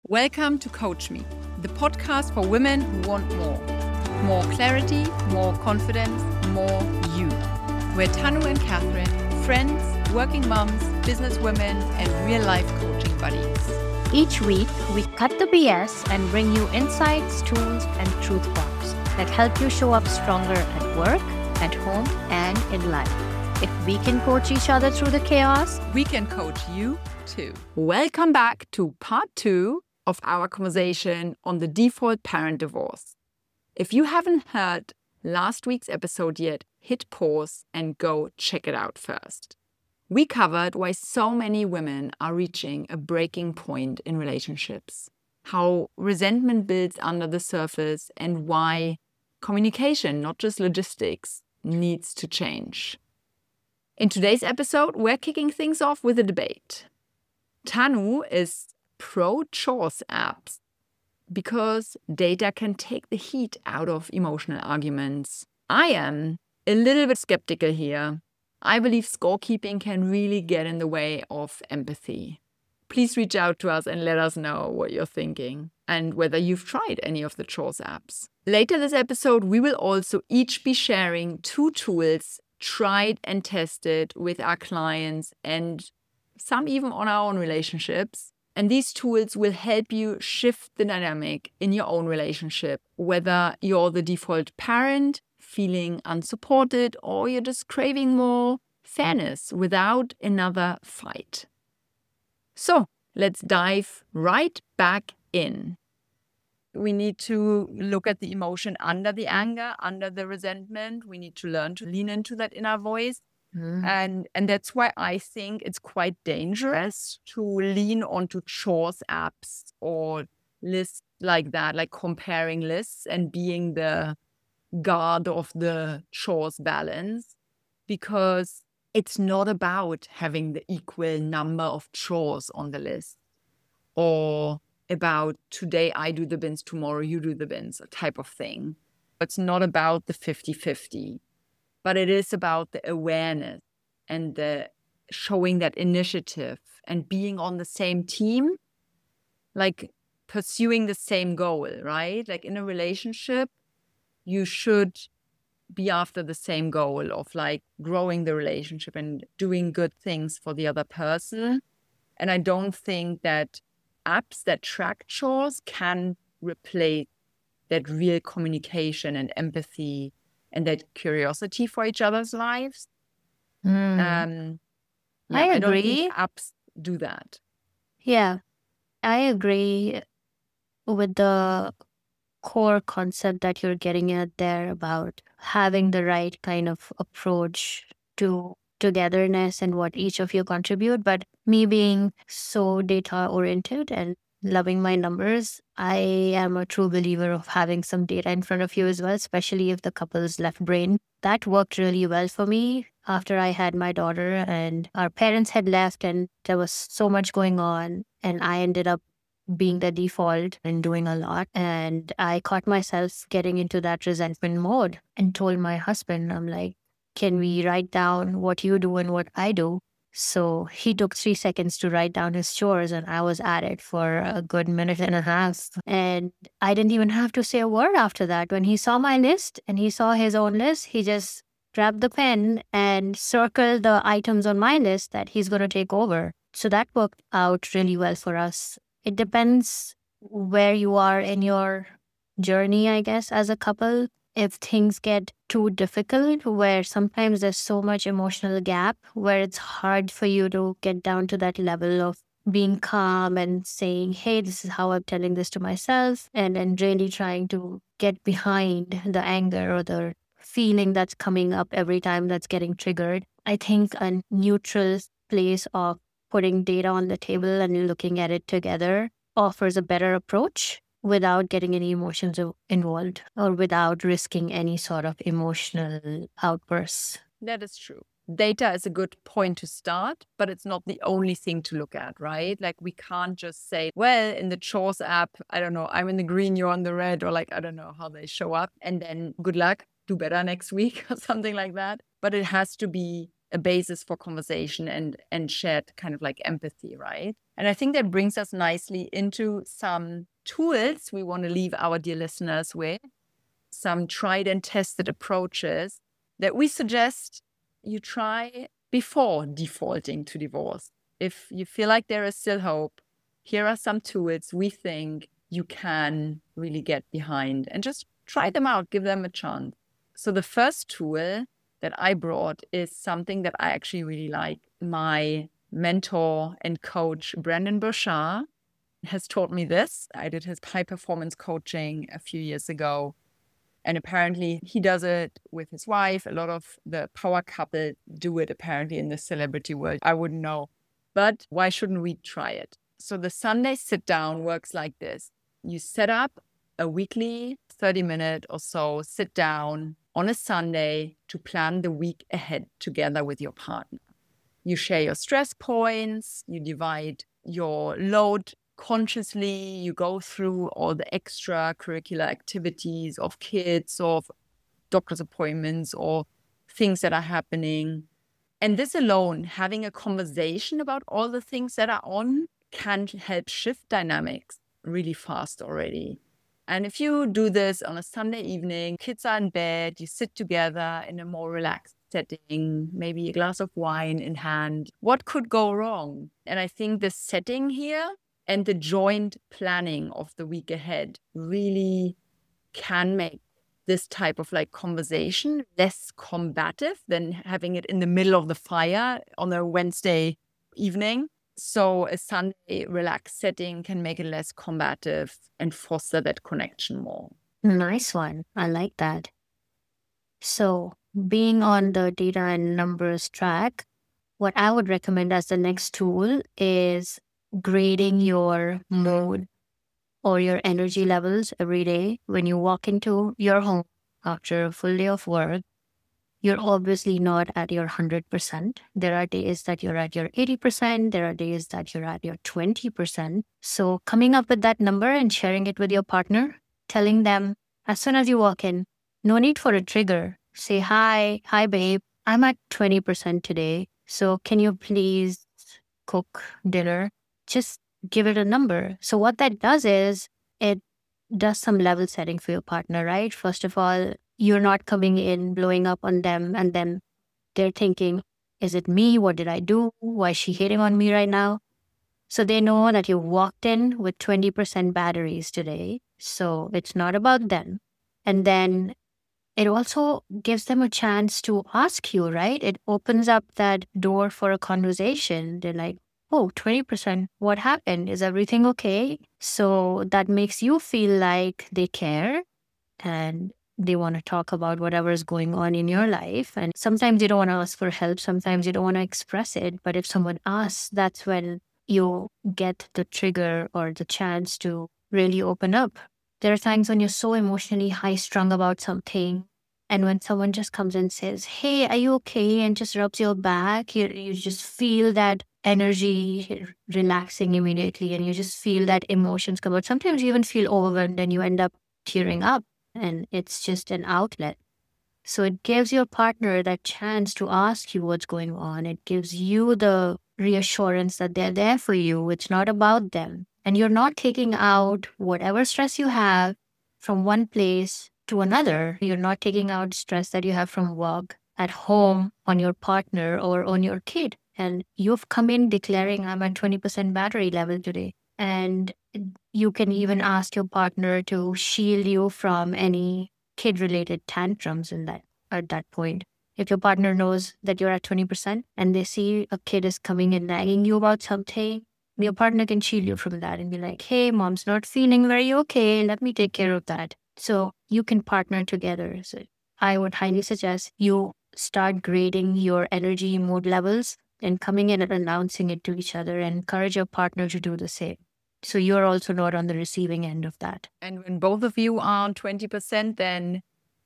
Welcome to Coach Me, the podcast for women who want more. More clarity, more confidence, more you. We're Tanu and Catherine, friends, working moms, businesswomen, and real-life coaching buddies. Each week, we cut the BS and bring you insights, tools, and truth bombs that help you show up stronger at work, at home, and in life. If we can coach each other through the chaos, we can coach you too. Welcome back to part 2 of our conversation on the default parent divorce. If you haven't heard last week's episode yet, hit pause and go check it out first. We covered why so many women are reaching a breaking point in relationships, how resentment builds under the surface, and why communication, not just logistics, needs to change. In today's episode, we're kicking things off with a debate. Tanu is pro-chores apps because data can take the heat out of emotional arguments. I am a little bit skeptical here. I believe scorekeeping can really get in the way of empathy. Please reach out to us and let us know what you're thinking and whether you've tried any of the chores apps. Later this episode, we will also each be sharing 2 tools tried and tested with our clients and some even on our own relationships. And these tools will help you shift the dynamic in your own relationship, whether you're the default parent, feeling unsupported, or you're just craving more fairness without another fight. So let's dive right back in. We need to look at the emotion under the anger, under the resentment. We need to learn to lean into that inner voice. And that's why I think it's quite dangerous to lean onto chores apps or lists like that, like comparing lists and being the guard of the chores balance, because it's not about having the equal number of chores on the list or about today I do the bins, tomorrow you do the bins type of thing. It's not about the 50-50. But it is about the awareness and the showing that initiative and being on the same team, like pursuing the same goal, right? Like in a relationship, you should be after the same goal of like growing the relationship and doing good things for the other person. And I don't think that apps that track chores can replace that real communication and empathy and that curiosity for each other's lives. I I don't agree. think apps do that. Yeah, I agree with the core concept that you're getting at there about having the right kind of approach to togetherness and what each of you contribute. But me being so data oriented and loving my numbers, I am a true believer of having some data in front of you as well, especially if the couple's left brain. That worked really well for me after I had my daughter and our parents had left and there was so much going on and I ended up being the default and doing a lot. And I caught myself getting into that resentment mode and told my husband, I'm like, can we write down what you do and what I do? So he took 3 seconds to write down his chores and I was at it for a good minute and a half. And I didn't even have to say a word after that. When he saw my list and he saw his own list, he just grabbed the pen and circled the items on my list that he's going to take over. So that worked out really well for us. It depends where you are in your journey, I guess, as a couple. If things get too difficult, where sometimes there's so much emotional gap, where it's hard for you to get down to that level of being calm and saying, hey, this is how I'm telling this to myself, and really trying to get behind the anger or the feeling that's coming up every time that's getting triggered. I think a neutral place of putting data on the table and looking at it together offers a better approach without getting any emotions involved or without risking any sort of emotional outbursts. That is true. Data is a good point to start, but it's not the only thing to look at, right? Like we can't just say, well, in the chores app, I don't know, I'm in the green, you're on the red, or like, I don't know how they show up. And then good luck, do better next week or something like that. But it has to be a basis for conversation and shared kind of like empathy, right? And I think that brings us nicely into some tools we want to leave our dear listeners with, some tried and tested approaches that we suggest you try before defaulting to divorce. If you feel like there is still hope, here are some tools we think you can really get behind and just try them out, give them a chance. So the first tool that I brought is something that I actually really like. My mentor and coach, Brendon Burchard, has taught me this. I did his high performance coaching a few years ago. And apparently he does it with his wife. A lot of the power couple do it apparently in the celebrity world. I wouldn't know. But why shouldn't we try it? So the Sunday sit down works like this. You set up a weekly 30-minute or so sit down on a Sunday to plan the week ahead together with your partner. You share your stress points, you divide your load consciously, you go through all the extracurricular activities of kids, of doctor's appointments, or things that are happening. And this alone, having a conversation about all the things that are on, can help shift dynamics really fast already. And if you do this on a Sunday evening, kids are in bed, you sit together in a more relaxed setting, maybe a glass of wine in hand, what could go wrong? And I think the setting here and the joint planning of the week ahead really can make this type of like conversation less combative than having it in the middle of the fire on a Wednesday evening. So a Sunday relaxed setting can make it less combative and foster that connection more. Nice one. I like that. So being on the data and numbers track, what I would recommend as the next tool is grading your mood or your energy levels every day. When you walk into your home after a full day of work, you're obviously not at your 100%. There are days that you're at your 80%. There are days that you're at your 20%. So coming up with that number and sharing it with your partner, telling them as soon as you walk in, no need for a trigger. Say, hi, babe, I'm at 20% today. So can you please cook dinner? Just give it a number. So what that does is it does some level setting for your partner, right? First of all, you're not coming in, blowing up on them, and then they're thinking, is it me? What did I do? Why is she hating on me right now? So they know that you walked in with 20% batteries today. So it's not about them. And then it also gives them a chance to ask you, right? It opens up that door for a conversation. They're like, oh, 20%, what happened? Is everything okay? So that makes you feel like they care and they want to talk about whatever is going on in your life. And sometimes you don't want to ask for help. Sometimes you don't want to express it. But if someone asks, that's when you get the trigger or the chance to really open up. There are times when you're so emotionally high strung about something. And when someone just comes and says, hey, are you okay? And just rubs your back, you just feel that energy relaxing immediately. And you just feel that emotions come out. Sometimes you even feel overwhelmed and you end up tearing up. And it's just an outlet. So it gives your partner that chance to ask you what's going on. It gives you the reassurance that they're there for you. It's not about them. And you're not taking out whatever stress you have from one place to another. You're not taking out stress that you have from work, at home, on your partner, or on your kid. And you've come in declaring, I'm at 20% battery level today. And you can even ask your partner to shield you from any kid-related tantrums at that point. If your partner knows that you're at 20% and they see a kid is coming and nagging you about something, your partner can shield you from that and be like, hey, mom's not feeling very okay. Let me take care of that. So you can partner together. So I would highly suggest you start grading your energy mood levels and coming in and announcing it to each other and encourage your partner to do the same. So you're also not on the receiving end of that. And when both of you are on 20%, then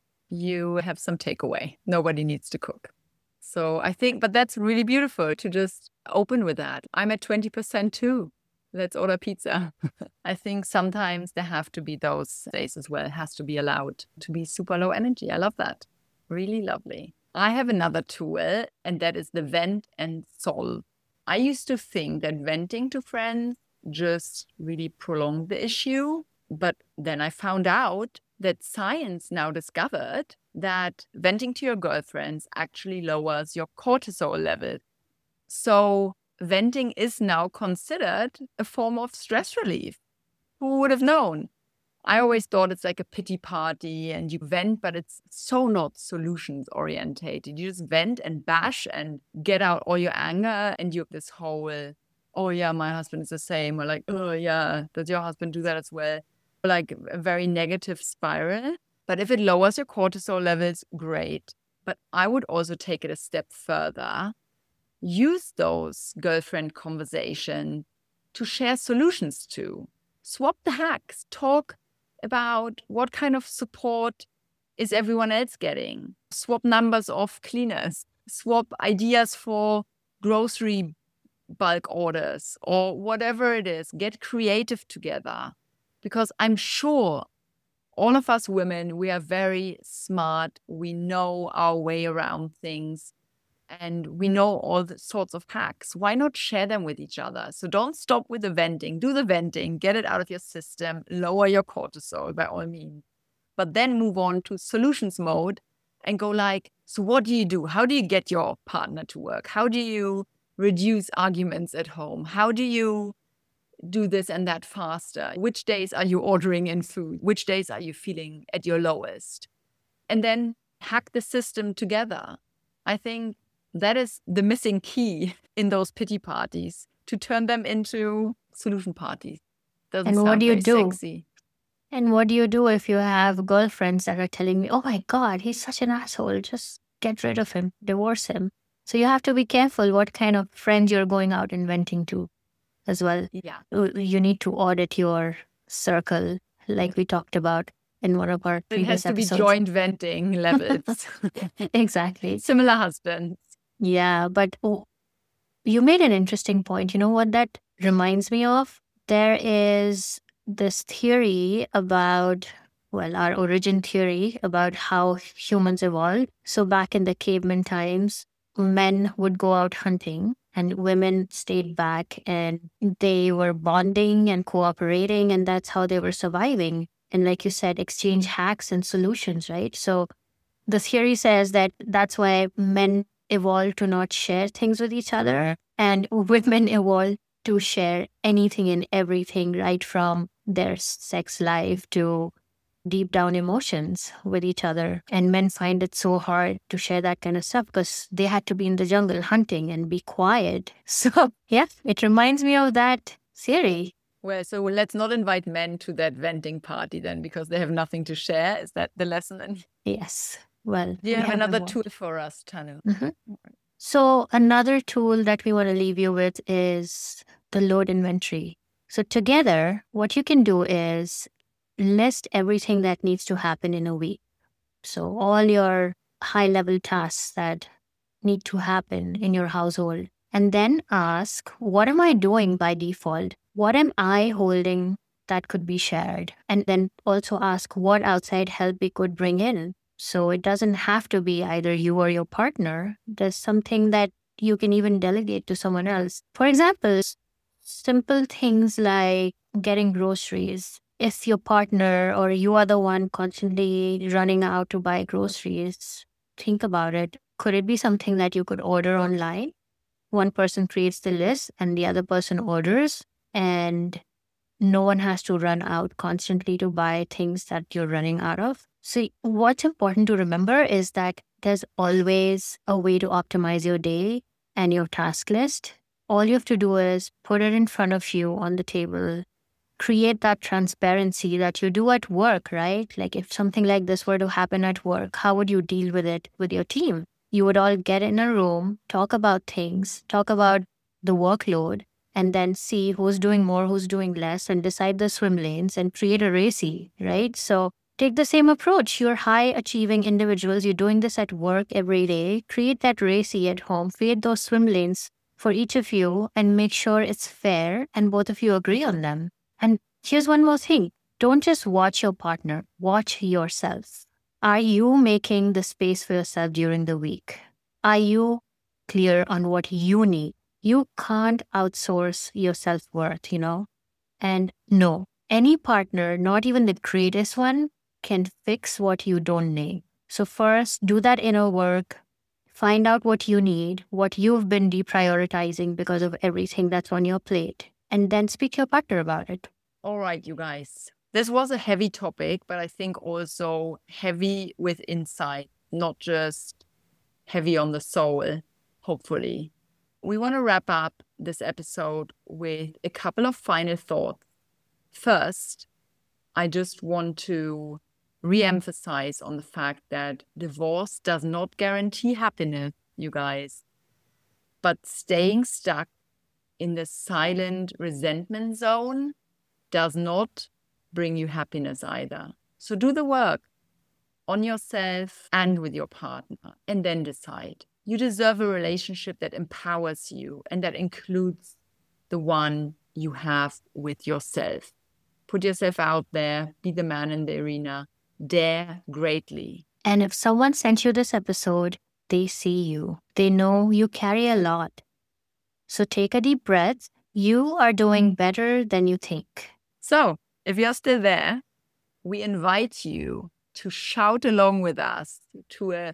you have some takeaway. Nobody needs to cook. So I think, but that's really beautiful to just open with that. I'm at 20% too. Let's order pizza. I think sometimes there have to be those days as well. It has to be allowed to be super low energy. I love that. Really lovely. I have another tool, and that is the vent and solve. I used to think that venting to friends just really prolonged the issue. But then I found out that science now discovered that venting to your girlfriends actually lowers your cortisol level. So venting is now considered a form of stress relief. Who would have known? I always thought it's like a pity party and you vent, but it's so not solutions orientated. You just vent and bash and get out all your anger, and you have this whole, oh yeah, my husband is the same, or like, oh yeah, does your husband do that as well? Like a very negative spiral. But if it lowers your cortisol levels, great. But I would also take it a step further. Use those girlfriend conversations to share solutions to. Swap the hacks. Talk about what kind of support is everyone else getting. Swap numbers of cleaners. Swap ideas for grocery bulk orders or whatever it is. Get creative together. Because I'm sure all of us women, we are very smart. We know our way around things. And we know all the sorts of hacks. Why not share them with each other? So don't stop with the venting. Do the venting, get it out of your system, lower your cortisol by all means. But then move on to solutions mode and go like, so what do you do? How do you get your partner to work? How do you reduce arguments at home? How do you do this and that faster? Which days are you ordering in food? Which days are you feeling at your lowest? And then hack the system together. I think that is the missing key in those pity parties, to turn them into solution parties. Doesn't And what sound do you very do? sexy. And what do you do if you have girlfriends that are telling me, oh my God, he's such an asshole, just get rid of him, divorce him? So you have to be careful what kind of friends you're going out and venting to as well. Yeah. You need to audit your circle, like we talked about in one of our It previous has to be episodes. joint venting levels. Exactly. Similar husbands. Yeah, but you made an interesting point. You know what that reminds me of? There is this theory about, well, our origin theory about how humans evolved. So back in the caveman times, men would go out hunting and women stayed back and they were bonding and cooperating, and that's how they were surviving. And like you said, exchange hacks and solutions, right? So the theory says that that's why men evolved to not share things with each other, and women evolved to share anything and everything, right from their sex life to deep down emotions with each other. And men find it so hard to share that kind of stuff because they had to be in the jungle hunting and be quiet. So yeah, it reminds me of that theory. Well, so let's not invite men to that venting party then, because they have nothing to share. Is that the lesson? Yes. Well, Do you we have another evolved. tool for us, Tanu? Mhm. So another tool that we want to leave you with is the load inventory. So together, what you can do is list everything that needs to happen in a week. So all your high-level tasks that need to happen in your household. And then ask, what am I doing by default? What am I holding that could be shared? And then also ask what outside help we could bring in. So it doesn't have to be either you or your partner. There's something that you can even delegate to someone else. For example, simple things like getting groceries. If your partner or you are the one constantly running out to buy groceries, think about it. Could it be something that you could order online? One person creates the list and the other person orders, and no one has to run out constantly to buy things that you're running out of. So what's important to remember is that there's always a way to optimize your day and your task list. All you have to do is put it in front of you on the table. Create that transparency that you do at work, right? Like if something like this were to happen at work, how would you deal with it with your team? You would all get in a room, talk about things, talk about the workload, and then see who's doing more, who's doing less, and decide the swim lanes and create a RACI, right? So take the same approach. You're high-achieving individuals. You're doing this at work every day. Create that RACI at home. Create those swim lanes for each of you and make sure it's fair and both of you agree on them. And here's one more thing. Don't just watch your partner. Watch yourself. Are you making the space for yourself during the week? Are you clear on what you need? You can't outsource your self-worth, And no, any partner, not even the greatest one, can fix what you don't need. So first, do that inner work. Find out what you need, what you've been deprioritizing because of everything that's on your plate, and then speak to your partner about it. All right, you guys. This was a heavy topic, but I think also heavy with insight, not just heavy on the soul, hopefully. We want to wrap up this episode with a couple of final thoughts. First, I just want to re-emphasize on the fact that divorce does not guarantee happiness, you guys. But staying stuck in the silent resentment zone does not bring you happiness either. So do the work on yourself and with your partner, and then decide. You deserve a relationship that empowers you and that includes the one you have with yourself. Put yourself out there, be the man in the arena, dare greatly. And if someone sent you this episode, they see you. They know you carry a lot. So take a deep breath. You are doing better than you think. So if you're still there, we invite you to shout along with us to a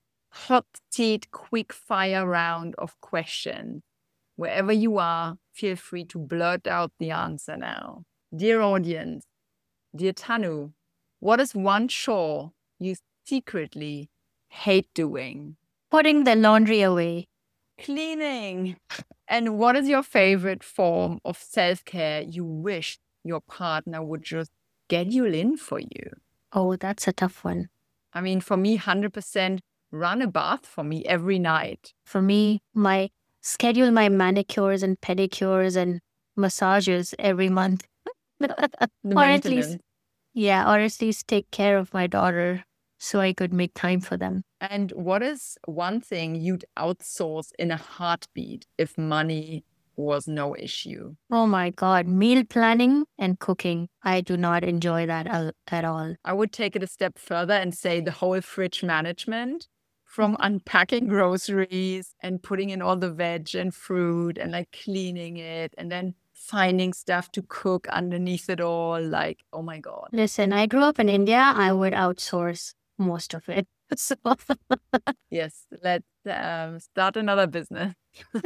hot seat quick fire round of questions. Wherever you are, feel free to blurt out the answer now. Dear audience, dear Tanu, what is one chore you secretly hate doing? Putting the laundry away. Cleaning. And what is your favorite form of self-care you wish your partner would just schedule in for you? Oh, that's a tough one. I mean, for me, 100% run a bath for me every night. For me, schedule my manicures and pedicures and massages every month. Or at least take care of my daughter so I could make time for them. And what is one thing you'd outsource in a heartbeat if money was no issue? Oh my God, meal planning and cooking. I do not enjoy that at all. I would take it a step further and say the whole fridge management, from unpacking groceries and putting in all the veg and fruit and like cleaning it and then finding stuff to cook underneath it all. Like, oh my God. Listen, I grew up in India. I would outsource most of it. So yes, let's start another business.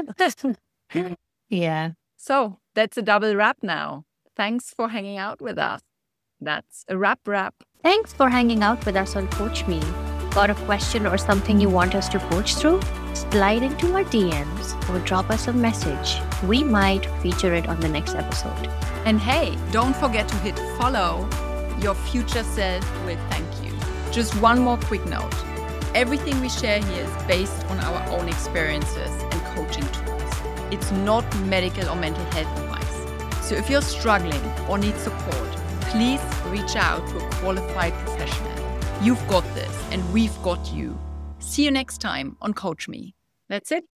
Yeah. So that's a double wrap now. Thanks for hanging out with us. That's a wrap. Thanks for hanging out with us on Coach Me. Got a question or something you want us to coach through? Slide into our DMs or drop us a message. We might feature it on the next episode. And hey, don't forget to hit follow your future self with thank you. Just one more quick note. Everything we share here is based on our own experiences and coaching tools. It's not medical or mental health advice. So if you're struggling or need support, please reach out to a qualified professional. You've got this and we've got you. See you next time on Coach Me. That's it.